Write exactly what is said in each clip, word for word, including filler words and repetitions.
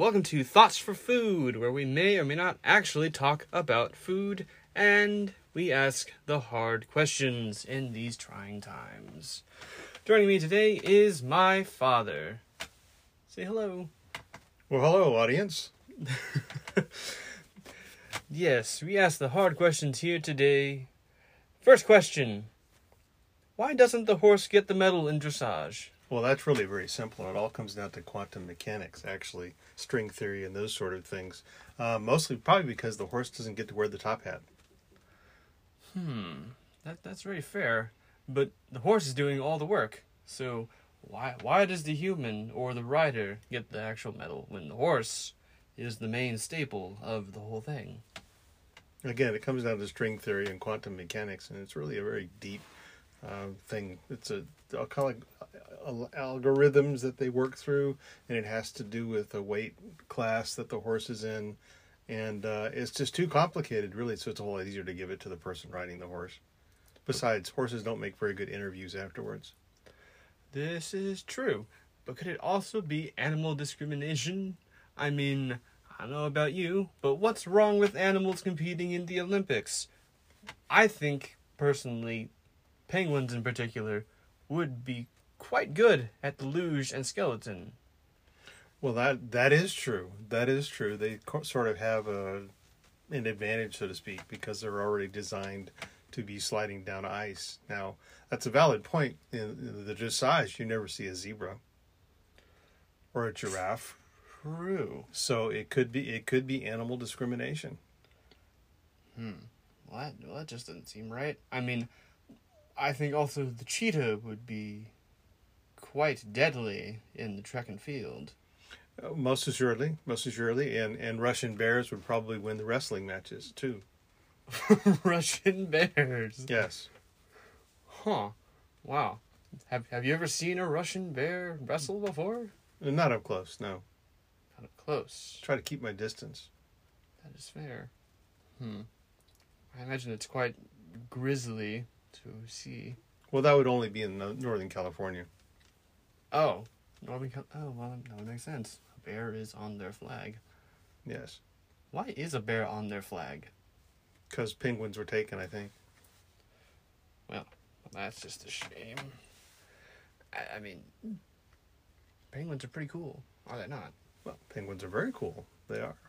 welcome to Thoughts for Food, where we may or may not actually talk about food, and we ask the hard questions in these trying times. Joining me today is my father. Say hello. Well, hello, audience. Yes, we ask the hard questions here today. First question. Why doesn't the horse get the medal in dressage? Well, that's really very simple. It all comes down to quantum mechanics, actually, string theory and those sort of things. Uh, mostly probably because the horse doesn't get to wear the top hat. Hmm, that that's very fair. But the horse is doing all the work. So why why does the human or the rider get the actual medal when the horse is the main staple of the whole thing? Again, it comes down to string theory and quantum mechanics, and it's really a very deep uh, thing. It's a I'll call it algorithms that they work through, and it has to do with the weight class that the horse is in, and uh, it's just too complicated, really. So it's a whole lot easier to give it to the person riding the horse. Besides, horses don't make very good interviews afterwards. This is true, but could it also be animal discrimination? I mean, I don't know about you, but what's wrong with animals competing in the Olympics? I think, personally, penguins in particular would be quite good at the luge and skeleton. Well, that that is true. That is true. They co- sort of have a an advantage, so to speak, because they're already designed to be sliding down ice. Now, that's a valid point. In, in the dressage, you never see a zebra or a giraffe. True. So it could be it could be animal discrimination. Hmm. Well, that, well, that just doesn't seem right. I mean, I think also the cheetah would be quite deadly in the track and field. Uh, most assuredly, most assuredly, and and Russian bears would probably win the wrestling matches too. Russian bears. Yes. Huh. Wow. Have Have you ever seen a Russian bear wrestle before? Not up close, no. Not up close. Try to keep my distance. That is fair. Hmm. I imagine it's quite grisly to see. Well, that would only be in no- Northern California. Oh. Northern Cal- oh, well, that would make sense. A bear is on their flag. Yes. Why is a bear on their flag? Because penguins were taken, I think. Well, that's just a shame. I, I mean, penguins are pretty cool, are they not? Well, penguins are very cool. They are.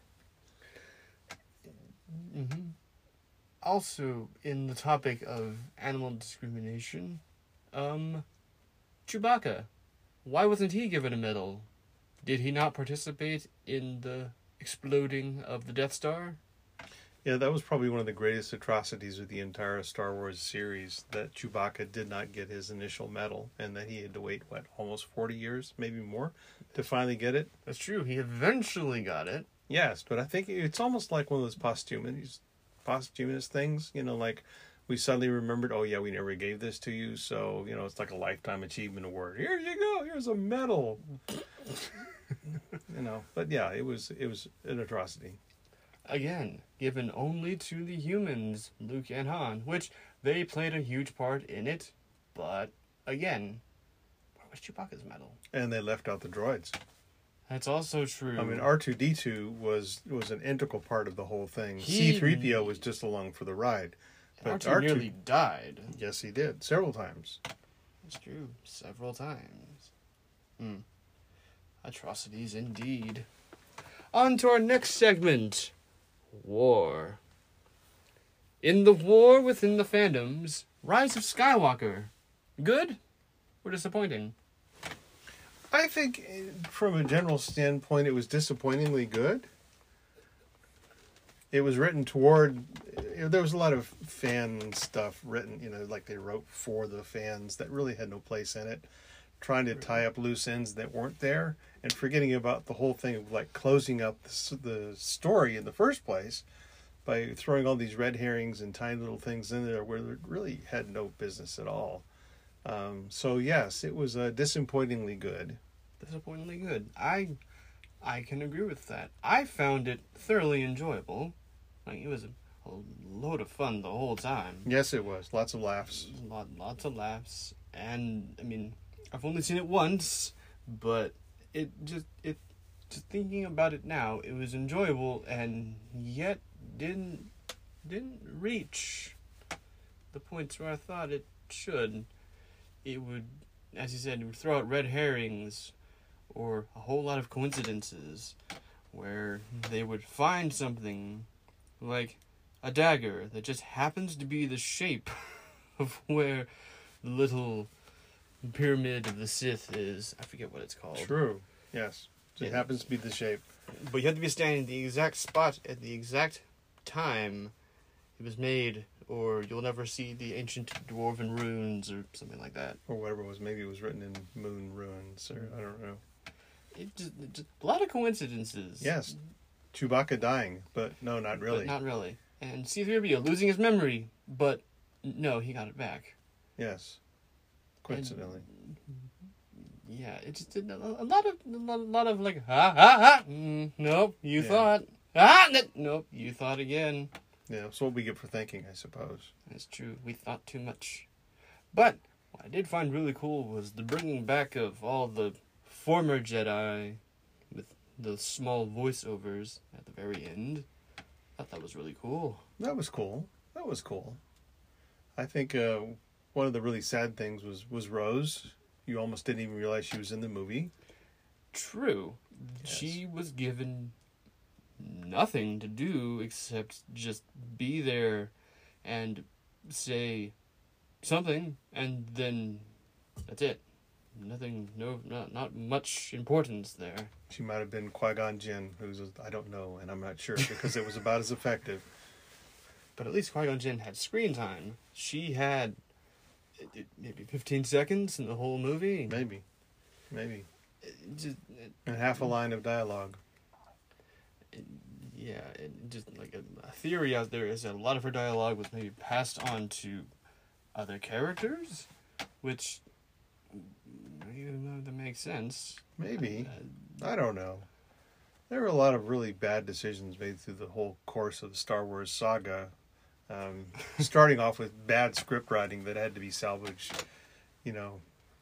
Mm-hmm. Also, in the topic of animal discrimination, um, Chewbacca. Why wasn't he given a medal? Did he not participate in the exploding of the Death Star? Yeah, that was probably one of the greatest atrocities of the entire Star Wars series, that Chewbacca did not get his initial medal, and that he had to wait, what, almost forty years, maybe more, to finally get it? That's true. He eventually got it. Yes, but I think it's almost like one of those posthumous, posthumous things, you know, like we suddenly remembered, oh yeah, we never gave this to you, so, you know, it's like a Lifetime Achievement Award. Here you go, here's a medal. You know, but yeah, it was it was an atrocity. Again, given only to the humans, Luke and Han, which they played a huge part in it, but again, where was Chewbacca's medal? And they left out the droids. That's also true. I mean, R two D two was was an integral part of the whole thing. He- C three P O was just along for the ride. R two nearly died. Yes, he did. Several times. That's true. Several times. Hmm. Atrocities indeed. On to our next segment. War. In the war within the fandoms, Rise of Skywalker. Good or disappointing? I think, eh, from a general standpoint, it was disappointingly good. It was written toward... You know, there was a lot of fan stuff written, you know, like they wrote for the fans that really had no place in it. Trying to tie up loose ends that weren't there, and forgetting about the whole thing of like closing up the, the story in the first place by throwing all these red herrings and tiny little things in there where it really had no business at all. Um, so yes, it was uh, disappointingly good. Disappointingly good. I I can agree with that. I found it thoroughly enjoyable. Like, it was a, a load of fun the whole time. Yes, it was. Lots of laughs. Lot, lots of laughs. And, I mean, I've only seen it once, but it just, it just thinking about it now, it was enjoyable and yet didn't didn't reach the points where I thought it should. It would, as you said, it would throw out red herrings or a whole lot of coincidences where they would find something like a dagger that just happens to be the shape of where the little pyramid of the Sith is. I forget what it's called. True. Yes. It Yeah. happens to be the shape. But you have to be standing in the exact spot at the exact time it was made, or you'll never see the ancient dwarven runes or something like that. Or whatever it was. Maybe it was written in moon ruins, or I don't know. It just, it just a lot of coincidences. Yes. Chewbacca dying, but no, not really. But not really. And C three P O losing his memory, but no, he got it back. Yes. Coincidentally. And, yeah, it just did a, a lot of a lot, a lot of like ha ha ha. Mm, nope, you Yeah. thought ah n- nope, you thought again. Yeah, that's what we get for thinking, I suppose. That's true. We thought too much. But what I did find really cool was the bringing back of all the former Jedi with the small voiceovers at the very end. I thought that was really cool. That was cool. That was cool. I think uh, one of the really sad things was, was Rose. You almost didn't even realize she was in the movie. True. Yes. She was given nothing to do except just be there and say something, and then that's it. Nothing, no, not not much importance there. She might have been Qui-Gon Jinn, who's, a, I don't know, and I'm not sure, because it was about as effective. But at least Qui-Gon Jinn had screen time. She had it, it, maybe fifteen seconds in the whole movie. Maybe. Maybe. It just, it, And half a line of dialogue. it, yeah, it just like a, a theory out there is that a lot of her dialogue was maybe passed on to other characters, which even though that makes sense. Maybe. Uh, I don't know. There were a lot of really bad decisions made through the whole course of the Star Wars saga. Um, starting off with bad script writing that had to be salvaged, you know,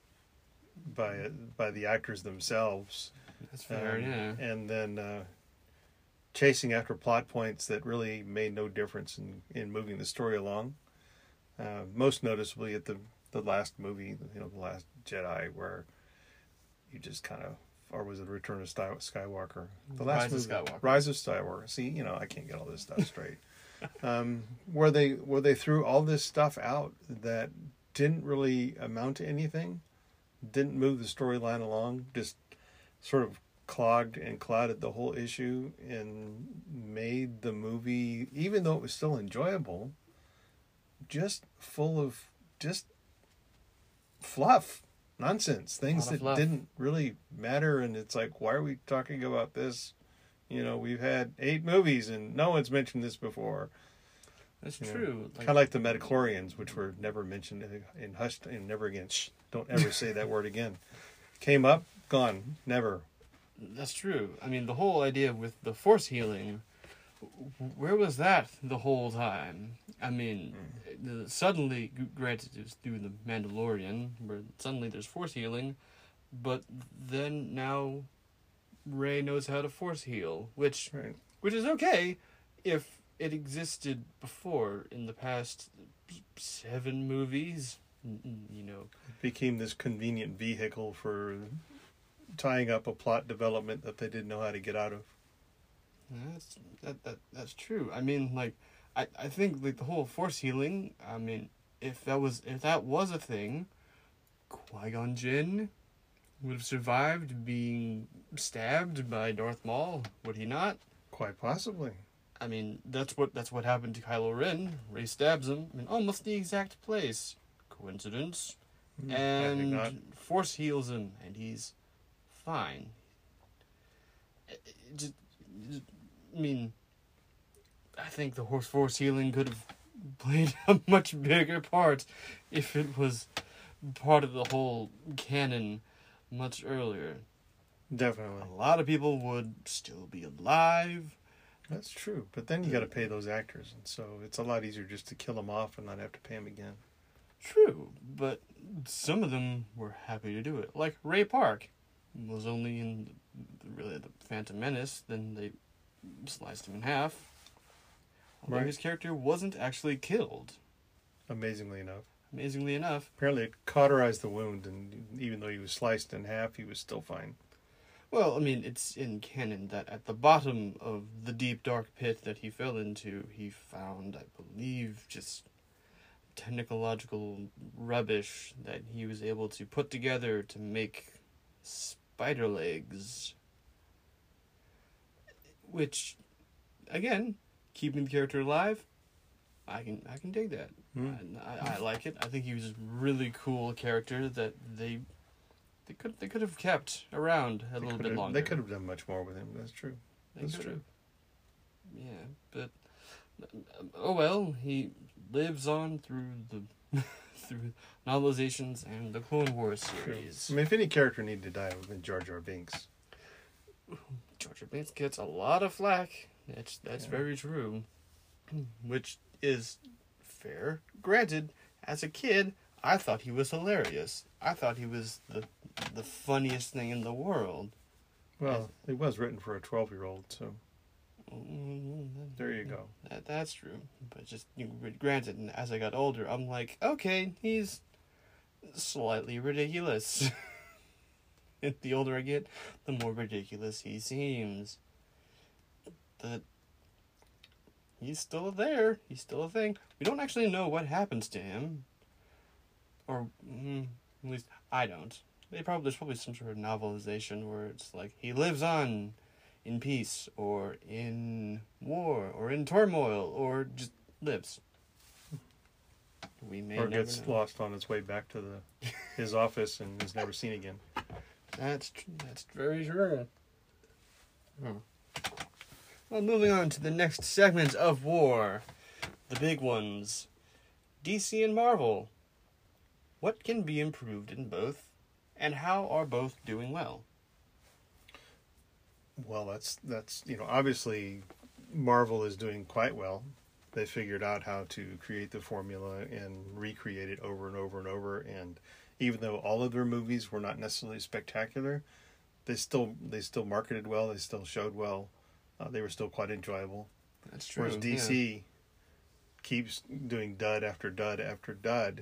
by by the actors themselves. that's fair, Um, yeah. And then uh, chasing after plot points that really made no difference in, in moving the story along. Uh, most noticeably at the, the last movie, you know, The Last Jedi, where you just kind of, or was it Return of Sky- Skywalker? The last Rise of movie, Skywalker. Rise of Skywalker. See, you know, I can't get all this stuff straight. um, where they where they threw all this stuff out that didn't really amount to anything, didn't move the storyline along, just sort of clogged and clouded the whole issue and made the movie, even though it was still enjoyable, just full of just fluff, nonsense, things Lot of that fluff. didn't really matter. And it's like, why are we talking about this? You know, we've had eight movies and no one's mentioned this before. That's You know, true. Kind of like the Metachlorians, which were never mentioned in, in hushed and never again. Shh, don't ever say that word again. Came up, gone, never. That's true. I mean, the whole idea with the force healing, where was that the whole time? I mean, the, suddenly, g- granted, it was through the Mandalorian, where suddenly there's force healing, but then now Rey knows how to force heal, which Right. which is okay if it existed before in the past seven movies. N- n- You know, It became this convenient vehicle for tying up a plot development that they didn't know how to get out of. That's that, that that's true. I mean, like, I, I think like the whole force healing. I mean, if that was if that was a thing, Qui-Gon Jinn would have survived being stabbed by Darth Maul. Would he not? Quite possibly. I mean, that's what that's what happened to Kylo Ren. Rey stabs him in almost the exact place. Coincidence? Hmm, I think And not. force heals him, and he's fine. It- it just- just- I mean, I think the horse force healing could have played a much bigger part if it was part of the whole canon much earlier. Definitely. A lot of people would still be alive. That's true. But then you got to pay those actors, and so it's a lot easier just to kill them off and not have to pay them again. True, but some of them were happy to do it. Like Ray Park. was only in the, really the Phantom Menace. Then they sliced him in half. Although Right. his character wasn't actually killed. Amazingly enough. Amazingly enough. Apparently it cauterized the wound, and even though he was sliced in half, he was still fine. Well, I mean, it's in canon that at the bottom of the deep, dark pit that he fell into, he found, I believe, just technological rubbish that he was able to put together to make spider legs. Which, again, keeping the character alive, I can I can dig that. Hmm. I, I like it. I think he was a really cool character that they they could they could have kept around a They little could bit have- longer. They could have done much more with him. That's true. They That's could true. have. Yeah, but oh well. He lives on through the through novelizations and the Clone Wars True. series. I mean, if any character needed to die, it would have been Jar Jar Binks. Jar Jar Binks gets a lot of flack. That's that's Yeah. very true, which is fair. Granted, as a kid, I thought he was hilarious. I thought he was the the funniest thing in the world. Well, it was written for a twelve-year-old, so there you go. That that's true, but just you know, granted, and as I got older, I'm like, okay, he's slightly ridiculous. And the older I get, the more ridiculous he seems. But he's still there. He's still a thing. We don't actually know what happens to him, or mm, at least I don't. They probably there's probably some sort of novelization where it's like he lives on in peace, or in war, or in turmoil, or just lives. We may Or never gets know. lost on its way back to the his office and is never seen again. That's tr- that's very true. Hmm. Well, moving on to the next segment of war, the big ones, D C and Marvel. What can be improved in both, and how are both doing well? Well, that's that's you know obviously Marvel is doing quite well. They figured out how to create the formula and recreate it over and over and over. And even though all of their movies were not necessarily spectacular, they still they still marketed well. They still showed well. Uh, they were still quite enjoyable. That's true. Whereas D C keeps doing dud after dud after dud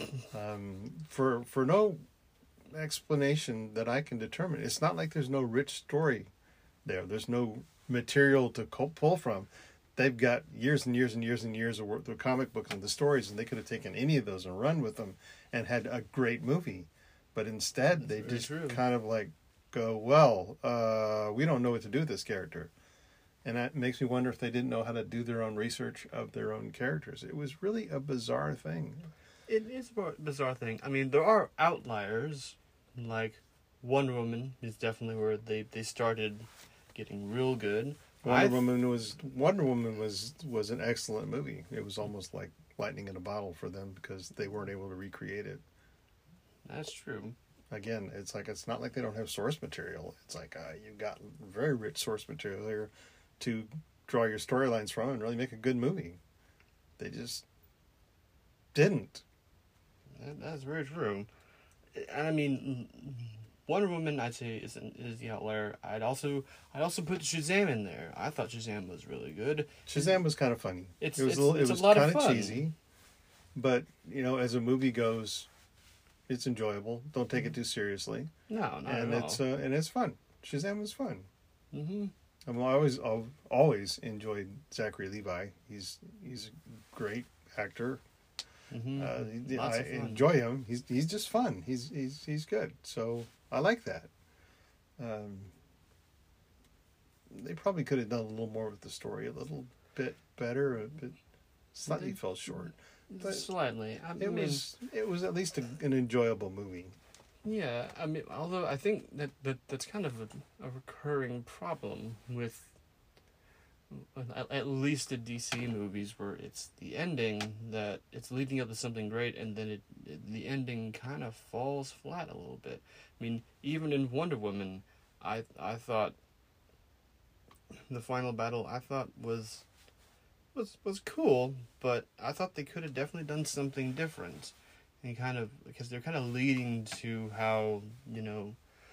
um, for for no explanation that I can determine. It's not like there's no rich story there. There's no material to co- pull from. They've got years and years and years and years of worth of comic books and the stories, and they could have taken any of those and run with them and had a great movie. But instead, That's they very just true. kind of like go, well, uh, we don't know what to do with this character. And that makes me wonder if they didn't know how to do their own research of their own characters. It was really a bizarre thing. It is a bizarre thing. I mean, there are outliers, like Wonder Woman is definitely where they, they started getting real good. Wonder I've- Woman was Wonder Woman was was an excellent movie. It was almost like lightning in a bottle for them because they weren't able to recreate it. That's true. Again, it's like it's not like they don't have source material. It's like uh, you've got very rich source material here to draw your storylines from and really make a good movie. They just didn't. That, that's very true. And I mean, Wonder Woman, I'd say, is an, is the outlier. I'd also I'd also put Shazam in there. I thought Shazam was really good. Shazam was kind of funny. It's- it was it's- a little, it's it a was lot of kind of fun. cheesy, but you know, as a movie goes, it's enjoyable. Don't take it too seriously, No, not and at it's all. uh, and it's fun. Shazam was fun. Mm-hmm. I mean, I always I've always enjoyed Zachary Levi. He's he's a great actor. Mm-hmm. Uh, Lots I of fun. enjoy him. He's he's just fun. He's he's he's good. So I like that. Um, they probably could have done a little more with the story, a little bit better, a bit slightly They- fell short. But Slightly. I It mean, was it was at least a, an enjoyable movie. yeah. I mean, although I think that, that that's kind of a, a recurring problem with at, at least the D C movies, where it's the ending that it's leading up to something great, and then it, it the ending kind of falls flat a little bit. I mean, even in Wonder Woman, I I thought the final battle I thought was was was cool, but I thought they could have definitely done something different, and kind of because they're kind of leading to how, you know,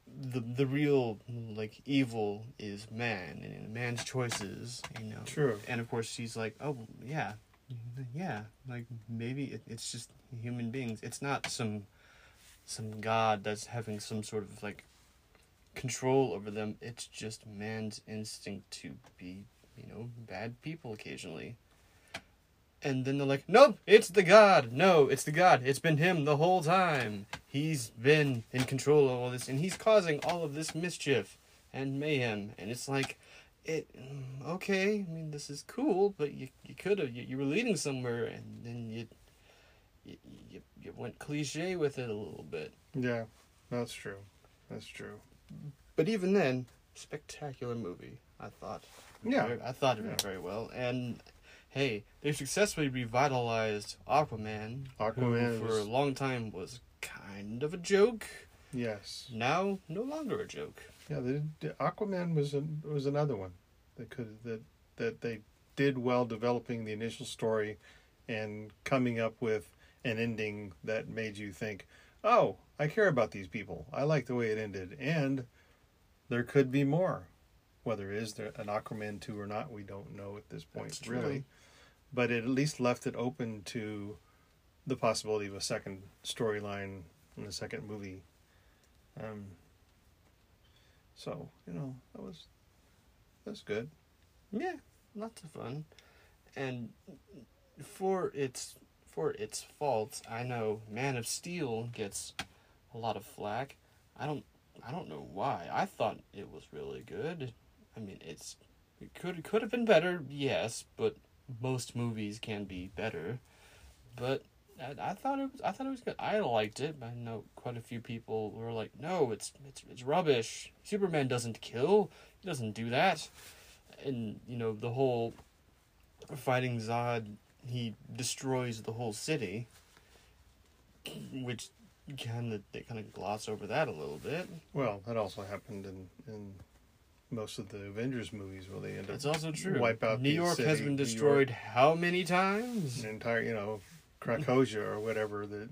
the the real like evil is man and man's choices, you know. True. And of course she's like, oh yeah, yeah, like maybe it, it's just human beings. It's not some some god that's having some sort of like control over them. It's just man's instinct to be, you know, bad people occasionally. And then they're like, nope, it's the god. No, it's the god. It's been him the whole time. He's been in control of all this, and he's causing all of this mischief and mayhem. And it's like, it, okay, I mean, this is cool, but you you could have, you, you were leading somewhere, and then you, you, you, you went cliche with it a little bit. Yeah, that's true. That's true. But even then, spectacular movie, I thought. Yeah. I thought it Yeah. went very well. And hey, they successfully revitalized Aquaman, Aquaman who for was- a long time was kind of a joke. Yes. Now, no longer a joke. Yeah, the, the Aquaman was an, was another one that could that that they did well developing the initial story and coming up with an ending that made you think, "Oh, I care about these people. I like the way it ended." And there could be more. Whether it is there an Aquaman two or not, we don't know at this point, That's true. really. But it at least left it open to the possibility of a second storyline in the second movie. Um, so, you know, that was that's good. Yeah, lots of fun. And for its for its faults, I know Man of Steel gets a lot of flack. I don't I don't know why. I thought it was really good. I mean, it's it could could have been better, yes, but most movies can be better. But I, I thought it was I thought it was good. I liked it. I know quite a few people were like, "No, it's it's it's rubbish. Superman doesn't kill. He doesn't do that." And you know, the whole fighting Zod, he destroys the whole city, which kind of they kind of gloss over that a little bit. Well, that also happened in, in most of the Avengers movies where they end up That's also true. wipe out New the York has city, been New destroyed York, how many times? an entire, you know, Krakosia or whatever that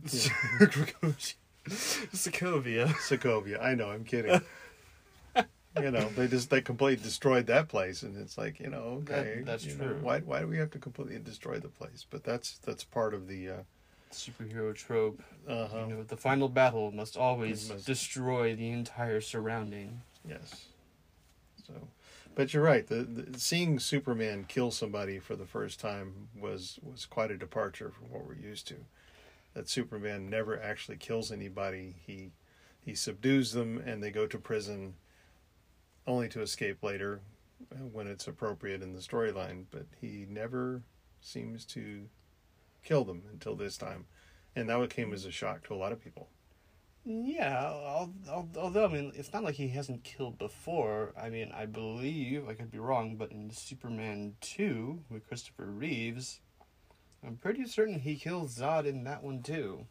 Sokovia. Sokovia. I know, I'm kidding. You know, they just they completely destroyed that place, and it's like, you know, okay, That- that's you know, true. why why do we have to completely destroy the place? But that's that's part of the uh, Superhero trope. uh-huh. You know, the final battle must always It must- destroy the entire surrounding. Yes. So, but you're right. The, the seeing Superman kill somebody for the first time was was quite a departure from what we're used to. That Superman never actually kills anybody. He he subdues them, and they go to prison, only to escape later when it's appropriate in the storyline. But he never seems to kill them until this time, and that came as a shock to a lot of people. Yeah, al- al- although, I mean, it's not like he hasn't killed before. I mean, I believe, I could be wrong, but in Superman two, with Christopher Reeves, I'm pretty certain he kills Zod in that one too.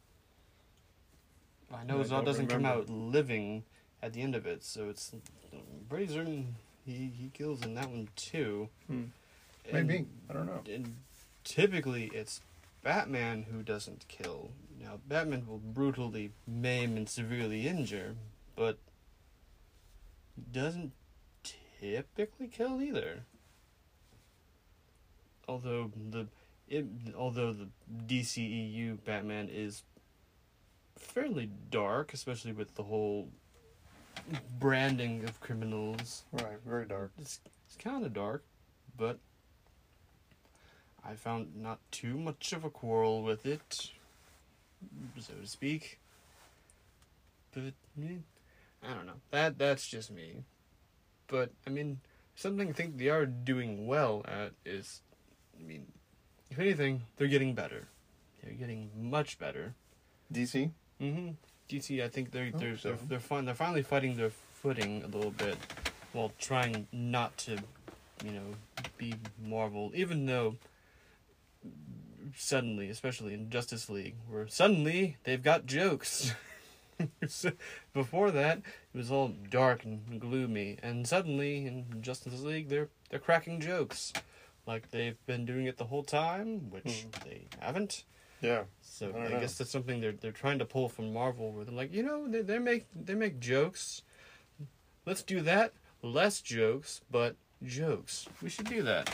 I know I Zod don't doesn't come remember. out living at the end of it, so it's I'm pretty certain he, he kills in that one too. Hmm. And- Maybe. I don't know. And typically it's Batman who doesn't kill. Now, Batman will brutally maim and severely injure, but he doesn't typically kill either. Although the it, although the D C E U Batman is fairly dark, especially with the whole branding of criminals. Right. Very dark. It's, it's kind of dark, but I found not too much of a quarrel with it, so to speak. But eh, I don't know. That that's just me. But I mean, something I think they are doing well at is, I mean, if anything, they're getting better. They're getting much better. D C. Mm-hmm. D C, I think they're Oh, they're so. they're they're, fin- they're finally fighting their footing a little bit, while trying not to, you know, be Marvel. Even though suddenly, especially in Justice League, where suddenly they've got jokes. So, before that, it was all dark and gloomy, and suddenly in Justice League, they're they're cracking jokes, like they've been doing it the whole time, which Hmm. they haven't. Yeah. So I I, don't know. guess that's something they're they're trying to pull from Marvel, where they're like, you know, they they make they make jokes. Let's do that. Less jokes, but jokes. We should do that.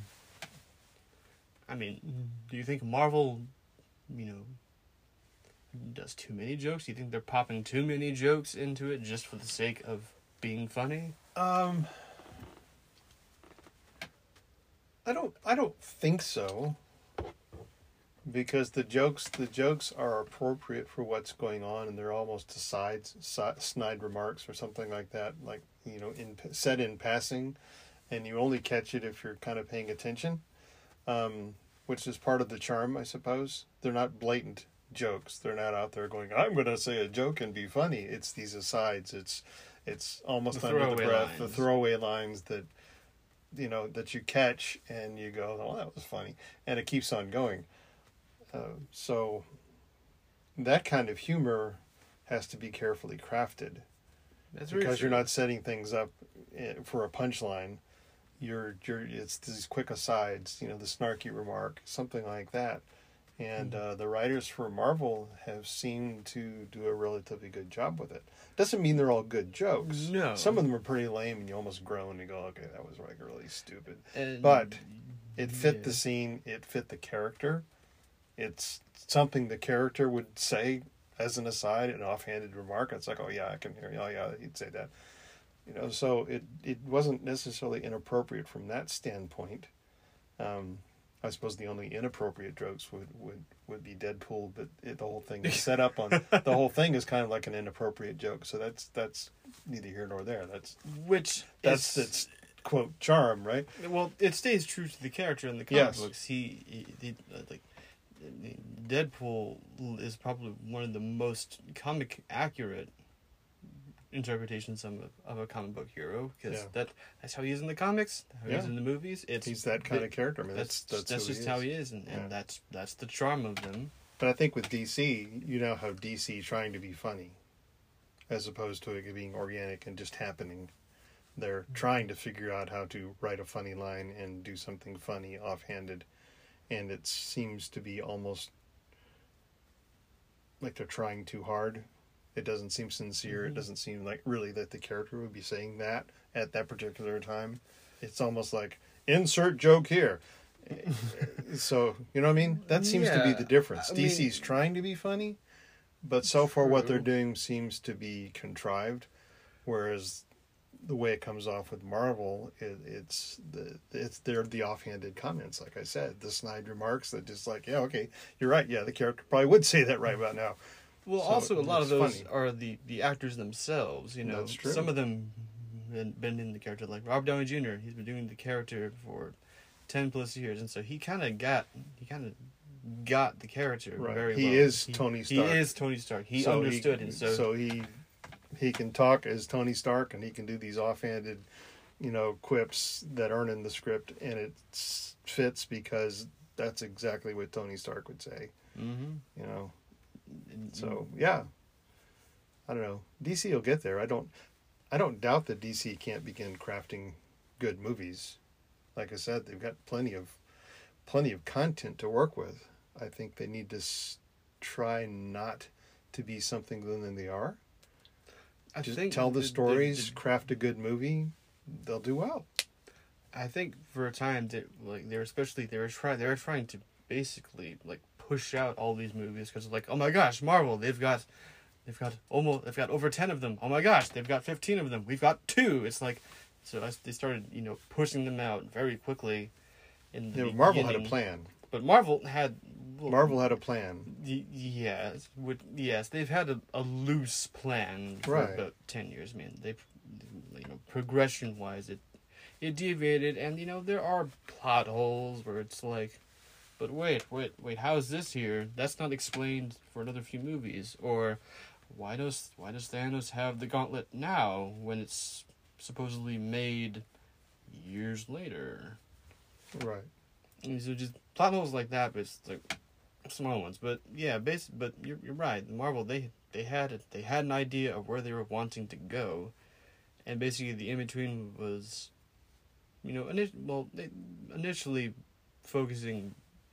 I mean, do you think Marvel, you know, does too many jokes? Do you think they're popping too many jokes into it just for the sake of being funny? Um, I don't. I don't think so. Because the jokes, the jokes are appropriate for what's going on, and they're almost asides, si- snide remarks or something like that. Like, you know, in said in passing, and you only catch it if you're kind of paying attention, um, which is part of the charm, I suppose. They're not blatant jokes. They're not out there going, "I'm going to say a joke and be funny." It's these asides. It's it's almost The under the throwaway breath, the lines. throwaway lines that you know that you catch, and you go, "Oh, that was funny," and it keeps on going. Uh, so that kind of humor has to be carefully crafted That's very because you're true. not setting things up eh, for a punchline. You're you're it's these quick asides, you know, the snarky remark, something like that. And uh, the writers for Marvel have seemed to do a relatively good job with it. Doesn't mean they're all good jokes. No. Some of them are pretty lame, and you almost groan and go, "Okay, that was like really stupid." And- But it fit yeah. the scene. It fit the character. It's something the character would say as an aside, an offhanded remark. It's like, oh yeah, I can hear you. Oh yeah, he'd say that. You know, so it, it wasn't necessarily inappropriate from that standpoint. Um, I suppose the only inappropriate jokes would, would, would be Deadpool, but it, the whole thing is set up on the whole thing is kind of like an inappropriate joke. So that's that's neither here nor there. That's which that's is, its quote charm, right? well, it stays true to the character in the comic Yes. books. He, he, he uh, like Deadpool is probably one of the most comic accurate interpretations of a, of a comic book hero, because Yeah. that that's how he is in the comics, how he is Yeah. in the movies. It's He's that kind of character. I mean, that's that's that's, that's, who just he how is. he is, and, Yeah. and that's that's the charm of them. But I think with D C, you know how D C trying to be funny, as opposed to it being organic and just happening. They're trying to figure out how to write a funny line and do something funny offhanded, and it seems to be almost like they're trying too hard. It doesn't seem sincere. Mhm. It doesn't seem like really that the character would be saying that at that particular time. It's almost like insert joke here. So, you know what I mean? That seems to be Yeah, the difference. I D C's mean- trying to be funny, but so far what they're True. doing seems to be contrived, whereas the way it comes off with Marvel, it, it's the it's they're the offhanded comments, like I said, the snide remarks that just like, yeah, okay, you're right, yeah, the character probably would say that right about now. Well, So, also a lot of it's those funny. are the, the actors themselves. You know, That's true. some of them been, been in the character, like Rob Downey Junior He's been doing the character for ten plus years, and so he kind of got he kind of got the character Right. very He well. is He- Tony He Stark. is Tony Stark. He So understood, and so, so he he can talk as Tony Stark, and he can do these offhanded, you know, quips that aren't in the script, and it s- fits because that's exactly what Tony Stark would say. hmm You know, so yeah, I don't know. D C will get there. I don't. I don't doubt that D C can't begin crafting good movies. Like I said, they've got plenty of plenty of content to work with. I think they need to s- try not to be something other than they are. I Just think tell the the- stories, the- craft a good movie. They'll do well. I think for a time that like they were especially they were trying they were trying to basically like push out all these movies because like, oh my gosh, Marvel, they've got they've got almost they've got over ten of them. Oh my gosh, they've got fifteen of them. We've got two. It's like so as they started you know pushing them out very quickly. In the You know, Marvel had a beginning. plan. But Marvel had well, Marvel had a plan. Y- yes, with, yes, they've had a, a loose plan for Right. about ten years. Man, they, you know, progression wise, it it deviated, and you know there are plot holes where it's like, but wait, wait, wait, how is this here? That's not explained for another few movies. Or why does why does Thanos have the gauntlet now when it's supposedly made years later? Right. And so just plot holes like that, but it's like small ones. But yeah, base. But you're you're right. Marvel they they had it. They had an idea of where they were wanting to go, and basically the in between was, you know, init- well, they initially focusing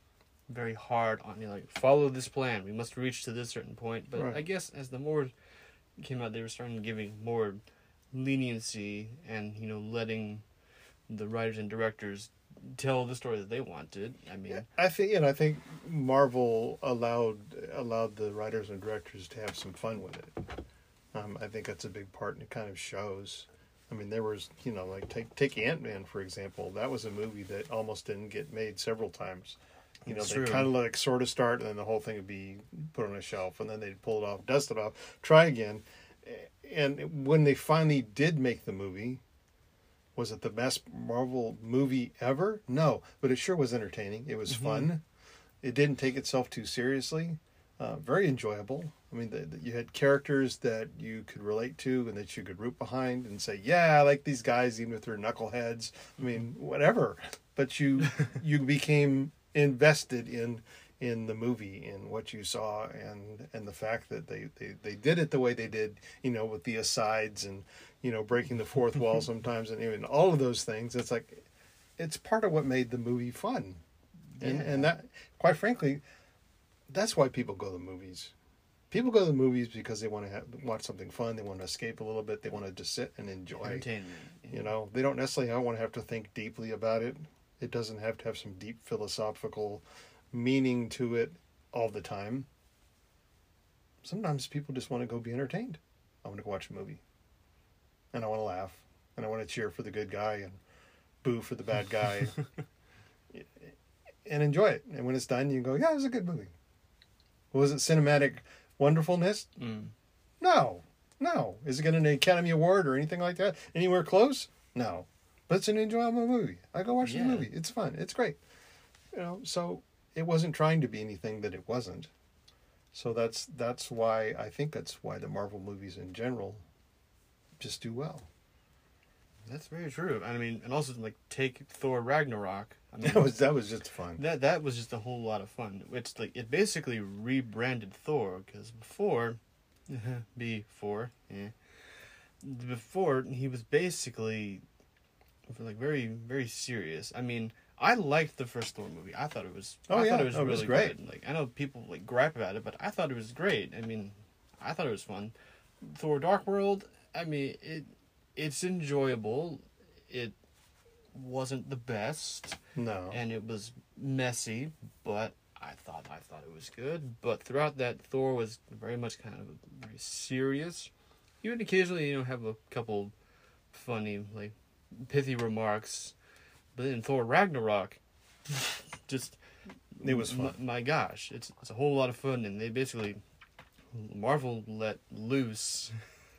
very hard on you know, like follow this plan. We must reach to this certain point. But Right. I guess as the more came out, they were starting giving more leniency and you know letting the writers and directors tell the story that they wanted. I mean, Yeah, I think, and I think Marvel allowed allowed the writers and directors to have some fun with it. Um, I think that's a big part, and it kind of shows. I mean, there was, you know, like take take Ant-Man for example. That was a movie that almost didn't get made several times. You know, It's they true. kind of like sort of start, and then the whole thing would be put on a shelf, and then they'd pull it off, dust it off, try again. And when they finally did make the movie, was it the best Marvel movie ever? No, but it sure was entertaining. It was Mhm. fun. It didn't take itself too seriously. Uh, very enjoyable. I mean, the, the, you had characters that you could relate to and that you could root behind and say, "Yeah, I like these guys, even if they're knuckleheads." I mean, whatever. But you you became invested in in the movie, in what you saw, and and the fact that they, they, they did it the way they did, you know, with the asides and, you know, breaking the fourth wall sometimes, and even all of those things. It's like, it's part of what made the movie fun. And Yeah. and that, quite frankly, that's why people go to the movies. People go to the movies because they want to have, watch something fun. They want to escape a little bit. They want to just sit and enjoy. entertainment. You know, they don't necessarily want to have to think deeply about it. It doesn't have to have some deep philosophical meaning to it all the time. Sometimes people just want to go be entertained. I want to go watch a movie. And I want to laugh. And I want to cheer for the good guy and boo for the bad guy. And enjoy it. And when it's done, you go, yeah, it was a good movie. Was it cinematic wonderfulness? Mm. No. No. Is it getting an Academy Award or anything like that? Anywhere close? No. But it's an enjoyable movie. I go watch Yeah. the movie. It's fun. It's great. You know, so it wasn't trying to be anything that it wasn't. So that's that's why I think that's why the Marvel movies in general just do well. That's very true. I mean, and also like take Thor Ragnarok. I mean, That was that was just fun. that that was just a whole lot of fun. It's like it basically rebranded Thor because before, before, yeah, before he was basically like very very serious. I mean, I liked the first Thor movie. I thought it was. Oh, I yeah. thought it was Oh, it really was great. good. Like I know people like gripe about it, but I thought it was great. I mean, I thought it was fun. Thor: Dark World. I mean, it it's enjoyable. It wasn't the best, No. and it was messy, but I thought I thought it was good. But throughout that, Thor was very much kind of very serious. He would occasionally, you know, have a couple funny, like pithy remarks, but then Thor Ragnarok, just It was fun. m- my gosh, it's it's a whole lot of fun, and they basically Marvel let loose.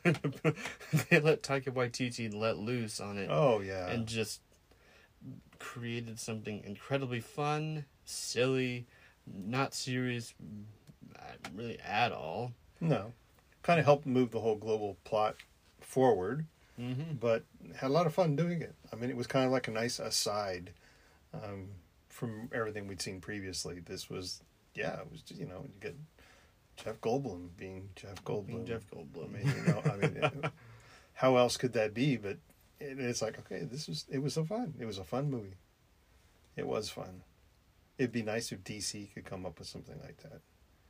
They let Taika Waititi let loose on it, Oh yeah. and just created something incredibly fun, silly, not serious, uh, really at all. No. Kind of helped move the whole global plot forward, Mm-hmm. but had a lot of fun doing it. I mean, it was kind of like a nice aside um, from everything we'd seen previously. This was, yeah, it was, you know, you get Jeff Goldblum being Jeff Goldblum. Jeff Goldblum. I mean, you know, I mean, it- how else could that be? But it, it's like, okay, this was, it was so fun. It was a fun movie. It was fun. It'd be nice if D C could come up with something like that.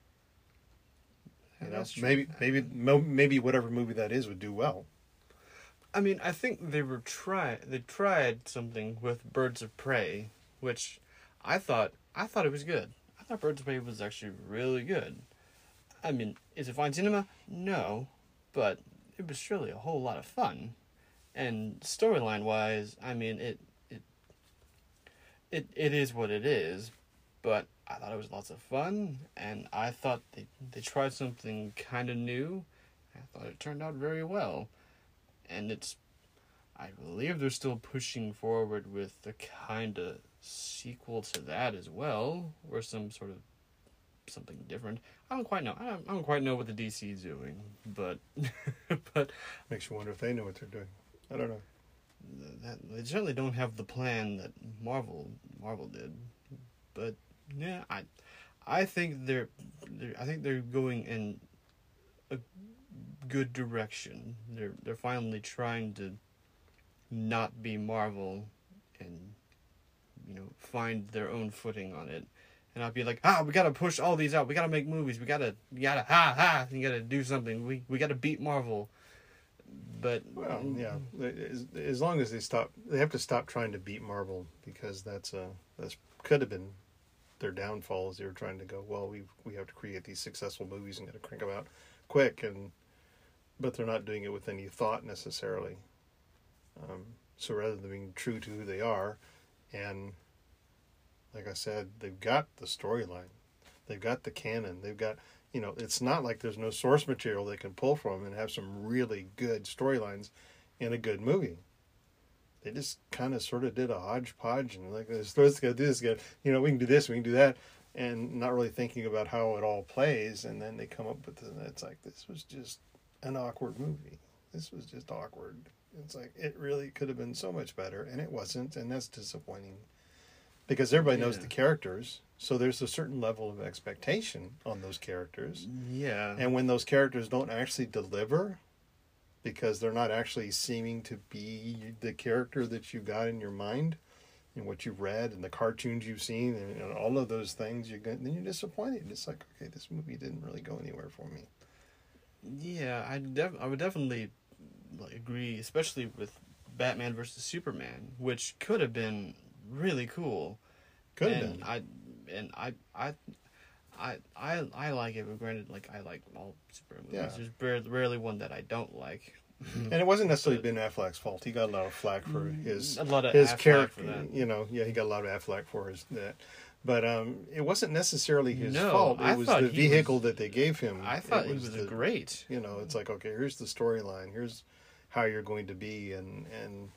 You know, That's true. maybe, maybe, mo- maybe whatever movie that is would do well. I mean, I think they were try they tried something with Birds of Prey, which I thought I thought it was good. I thought Birds of Prey was actually really good. I mean, is it fine cinema? No, but it was surely a whole lot of fun. And storyline wise, I mean, it it it it is what it is, but I thought it was lots of fun, and I thought they they tried something kind of new. I thought it turned out very well. And it's, I believe they're still pushing forward with the kind of sequel to that as well, or some sort of something different. I don't quite know. I don't, I don't quite know what the D C is doing, but but Makes you wonder if they know what they're doing. I don't know. that, they certainly don't have the plan that Marvel Marvel did. But yeah, I I think they're, they're I think they're going in a good direction. They're they're finally trying to not be Marvel and, you know, find their own footing on it. and I'd be like, ah, we gotta push all these out. We gotta make movies. We gotta, you gotta, ha ha. You gotta do something. We we gotta beat Marvel. But well, yeah, as, as long as they stop, they have to stop trying to beat Marvel, because that's uh that's could have been their downfall. As they were trying to go, well, we we have to create these successful movies and got to crank them out quick, and but they're not doing it with any thought necessarily. Um, so rather than being true to who they are, and like I said, they've got the storyline, they've got the canon, they've got, you know, it's not like there's no source material they can pull from and have some really good storylines in a good movie. They just kind of sort of did a hodgepodge and like, let's go do this, go, you know, we can do this, we can do that, and not really thinking about how it all plays. And then they come up with the, it's like, this was just an awkward movie. This was just awkward. It's like, it really could have been so much better, and it wasn't, and that's disappointing. Because everybody knows Yeah. the characters, so there's a certain level of expectation on those characters. yeah, And when those characters don't actually deliver, because they're not actually seeming to be the character that you got in your mind, and what you've read, and the cartoons you've seen, and, and all of those things, you're going, then you're disappointed. It's like, okay, this movie didn't really go anywhere for me. yeah. I def- I would definitely like, agree, especially with Batman versus Superman, which could have been really cool. Could have and been. I and I I I I I like it. But granted, like I like all superhero movies. Yeah. There's rarely, rarely one that I don't like. And it wasn't necessarily But- Ben Affleck's fault. He got a lot of flack for his a lot of his Affleck character. for that. You know, yeah, he got a lot of Affleck for his that. But um, it wasn't necessarily his No, fault. It I was thought the he vehicle was- that they gave him. I thought It it was, the, a great. You know, it's like, okay, here's the storyline. Here's how you're going to be, and and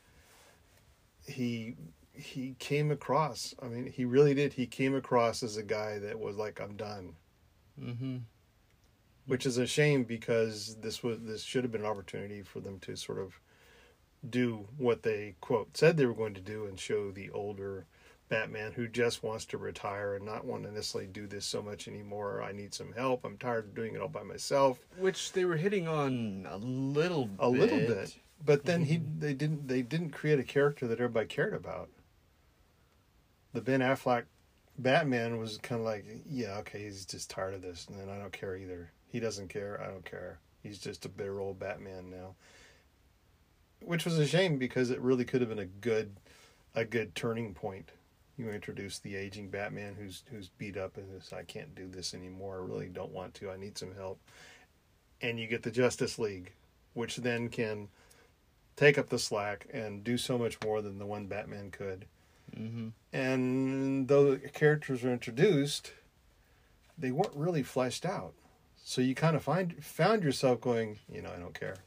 he he came across. I mean, he really did. He came across as a guy that was like, I'm done. Mm-hmm. Which is a shame, because this was this should have been an opportunity for them to sort of do what they quote said they were going to do, and show the older Batman who just wants to retire and not want to necessarily do this so much anymore. I need some help. I'm tired of doing it all by myself. Which they were hitting on a little bit. A little bit. But then he they didn't they didn't create a character that everybody cared about. The Ben Affleck Batman was kind of like, yeah, okay, he's just tired of this, and then I don't care either. He doesn't care, I don't care. He's just a bitter old Batman now. Which was a shame, because it really could have been a good a good turning point. You introduce the aging Batman who's who's beat up and says, I can't do this anymore. I really don't want to. I need some help. And you get the Justice League, which then can take up the slack and do so much more than the one Batman could. Mm-hmm. And though the characters were introduced, they weren't really fleshed out. So you kind of find found yourself going, you know, I don't care.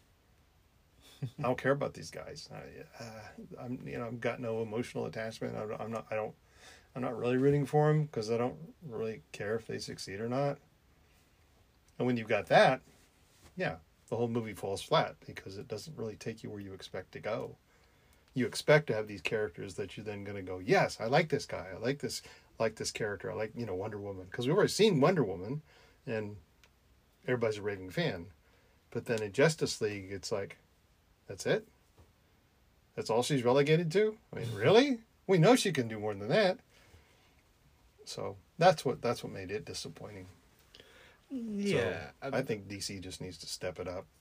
I don't care about these guys. I, uh, I'm, you know, I've got no emotional attachment. I'm, I'm not. I don't. I'm not really rooting for them, because I don't really care if they succeed or not. And when you've got that, yeah, the whole movie falls flat, because it doesn't really take you where you expect to go. You expect to have these characters that you're then going to go, yes, I like this guy. I like this. I like this character. I like, you know, Wonder Woman, because we've already seen Wonder Woman, and everybody's a raving fan. But then in Justice League, it's like, that's it? That's all she's relegated to? I mean, really? We know she can do more than that. So that's what that's what made it disappointing. Yeah. So I think D C just needs to step it up.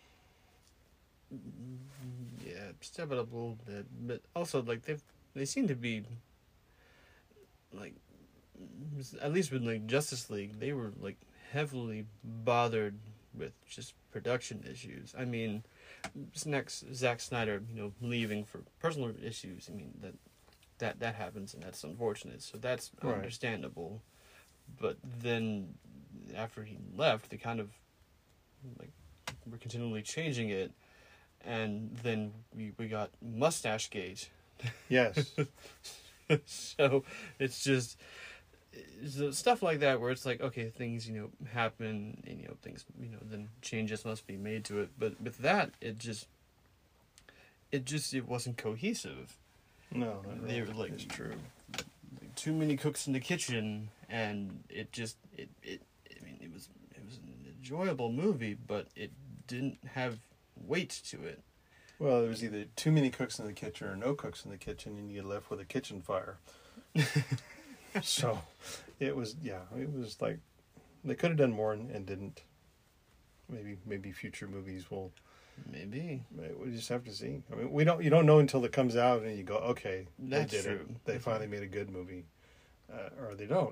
Yeah, step it up a little bit, but also like they they seem to be like, at least with like Justice League, they were like heavily bothered with just production issues. I mean, next Zack Snyder, you know, leaving for personal issues. I mean that that that happens, and that's unfortunate. So that's Right. understandable. But then after he left, they kind of like were continually changing it. And then we, we got Mustache Gate. Yes. So it's just it's stuff like that where it's like, okay, things, you know, happen, and, you know, things, you know, then changes must be made to it. But with that, it just, it just, it wasn't cohesive. No, not They really. were like, It's true. like, too many cooks in the kitchen, and it just, it, it, I mean, it was, it was an enjoyable movie, but it didn't have weight to it. Well, there was either too many cooks in the kitchen or no cooks in the kitchen, and you get left with a kitchen fire. So it was, yeah, it was like they could have done more and, and didn't. Maybe maybe future movies will. Maybe. We just have to see. I mean, we don't. You don't know until it comes out, and you go, okay, That's they did true. it. They finally made a good movie, uh, or they don't.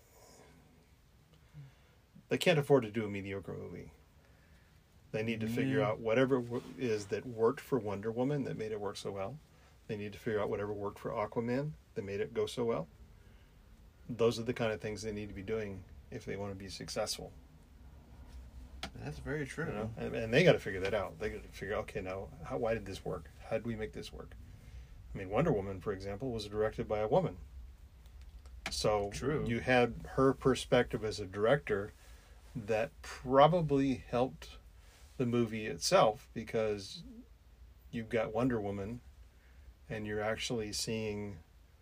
They can't afford to do a mediocre movie. They need to figure Mm. out whatever w- is that worked for Wonder Woman that made it work so well. They need to figure out whatever worked for Aquaman that made it go so well. Those are the kind of things they need to be doing if they want to be successful. That's very true. You know? and, and they got to figure that out. They got to figure, okay, now, how, why did this work? How did we make this work? I mean, Wonder Woman, for example, was directed by a woman. So True. you had her perspective as a director that probably helped the movie itself, because you've got Wonder Woman and you're actually seeing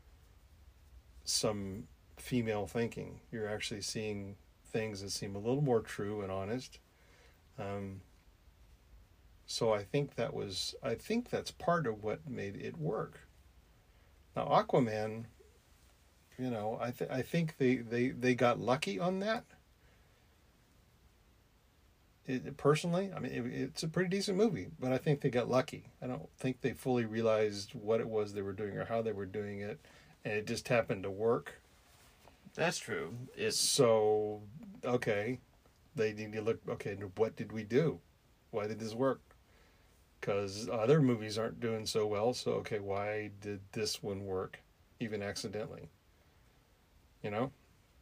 some female thinking. You're actually seeing things that seem a little more true and honest. Um, so I think that was, I think that's part of what made it work. Now Aquaman, you know, I th- I think they, they, they got lucky on that. It, personally, I mean, it, it's a pretty decent movie, but I think they got lucky. I don't think they fully realized what it was they were doing or how they were doing it, and it just happened to work. That's true. It's So, okay, they need to look, okay, what did we do? Why did this work? Because other movies aren't doing so well, so, okay, why did this one work, even accidentally? You know?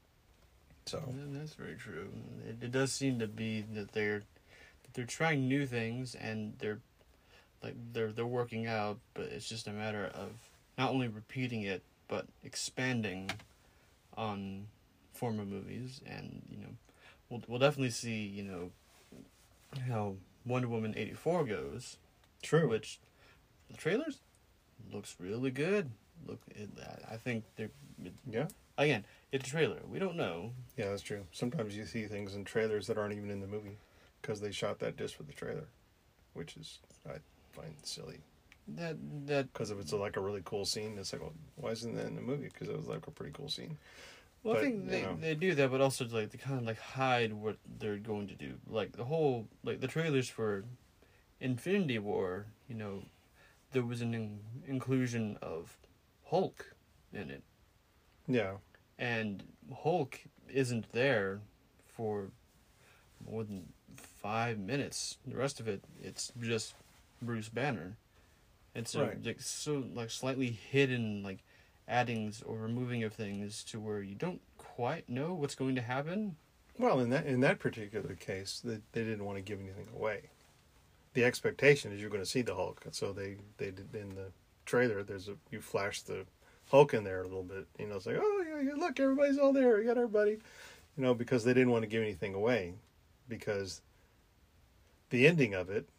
So Yeah, that's very true. It, it does seem to be that they're that they're trying new things, and they're like they're they're working out, but it's just a matter of not only repeating it but expanding on former movies. And you know, we'll we'll definitely see, you know, how Wonder Woman eighty-four goes, true. which the trailers looks really good. Look, it, I think they're it, Yeah. again, it's a trailer. We don't know. Yeah, that's true. Sometimes you see things in trailers that aren't even in the movie because they shot that just for the trailer, which is, I find silly. That that Because if it's a, like a really cool scene, it's like, well, why isn't that in the movie? Because it was like a pretty cool scene. well, But, I think you they, know. they do that, but also like to kind of like hide what they're going to do. Like the whole like the trailers for Infinity War. You know, there was an in- inclusion of Hulk in it, Yeah, and Hulk isn't there for more than five minutes. The rest of it, it's just Bruce Banner. It's a, Right. like so like slightly hidden like addings or removing of things to where you don't quite know what's going to happen. well, in that in that particular case, they, they didn't want to give anything away. The expectation is you're going to see the Hulk, so they they did in the trailer. There's a you flash the Hulk in there a little bit. You know, it's like, oh yeah, yeah, look, everybody's all there. You got everybody. You know, because they didn't want to give anything away, because the ending of it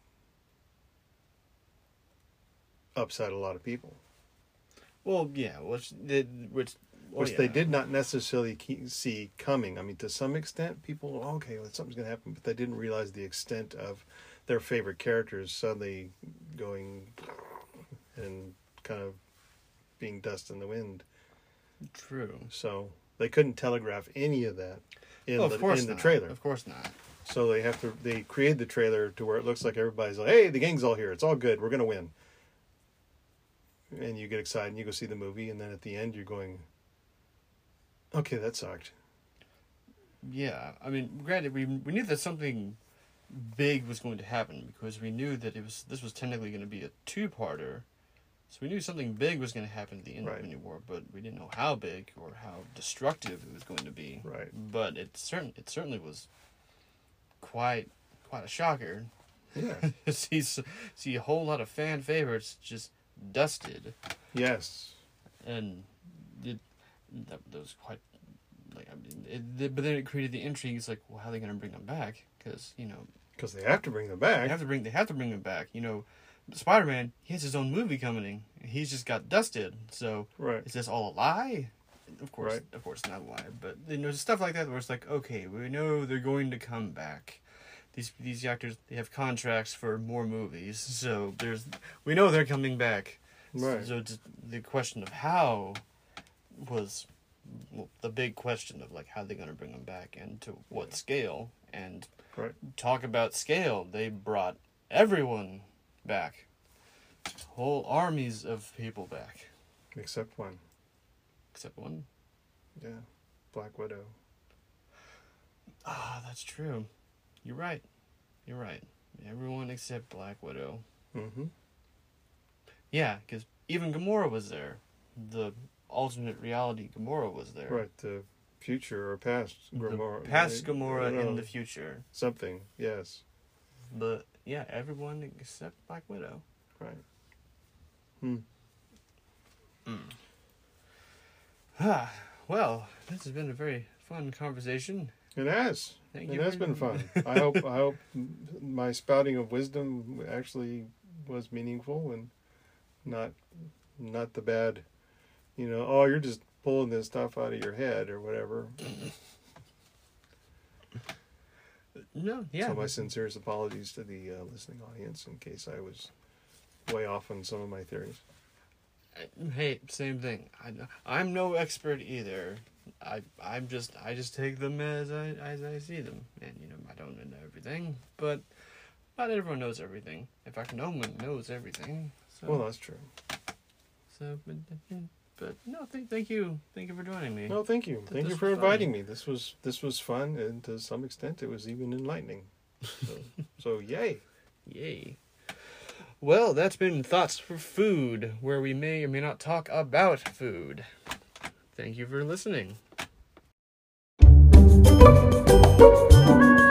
upset a lot of people, Well, yeah, which did which well, which they yeah. did not necessarily ke- see coming. I mean, to some extent, people, okay, well, something's going to happen, but they didn't realize the extent of their favorite characters suddenly going and kind of being dust in the wind. True. So they couldn't telegraph any of that in Oh, the of course in the not. trailer. Of course not. So they have to they create the trailer to where it looks like everybody's like, hey, the gang's all here. It's all good. We're gonna win. And you get excited and you go see the movie, and then at the end you're going, okay, that sucked. Yeah, I mean, granted, we we knew that something big was going to happen because we knew that it was this was technically going to be a two-parter, so we knew something big was going to happen at the end Right. of Infinity War, but we didn't know how big or how destructive it was going to be. Right. But it certain it certainly was quite quite a shocker. Yeah. see s- see a whole lot of fan favorites just dusted, Yes. and it that, that was quite like I mean, it, but then it created the intrigue. It's like, well, how are they going to bring them back? Because you know. Because they have to bring them They back. have to bring. They have to bring him back. You know, Spider-Man. He has his own movie coming. He's just got dusted. So Right. is this all a lie? Of course, Right. of course, not a lie. But you know, stuff like that where it's like, okay, we know they're going to come back. These these actors, they have contracts for more movies, so there's we know they're coming back. Right. So it's the question of how was well, the big question of like how they're going to bring them back and to what scale. And Right. talk about scale. They brought everyone back, whole armies of people back, Except one. except one. Yeah. Black Widow. Ah, that's true. You're right. You're right. Everyone except Black Widow. Mm-hmm. Yeah, because even Gamora was there. The alternate reality Gamora was there. Right. The future or past Gamora. The past right? Gamora No, in the future. Something. Yes. But yeah, everyone except Black Widow. Right. Hmm. Mm. Ah, well, this has been a very fun conversation. It has. Thank It you has very been fun. I hope. I hope my spouting of wisdom actually was meaningful and not not the bad. You know. Oh, you're just pulling this stuff out of your head or whatever. No, yeah. So my sincerest apologies to the uh, listening audience in case I was way off on some of my theories. Hey, same thing. I, I'm no expert either. I I'm just I just take them as I as I see them, and you know I don't know everything, but not everyone knows everything. In fact, no one knows everything. So, Well, that's true. so but, but no, thank thank you, thank you for joining me. No, thank you. Thank This you for was inviting fun. me. This was this was fun, and to some extent, it was even enlightening. So, so yay! Yay. Well, that's been Thoughts for Food, where we may or may not talk about food. Thank you for listening.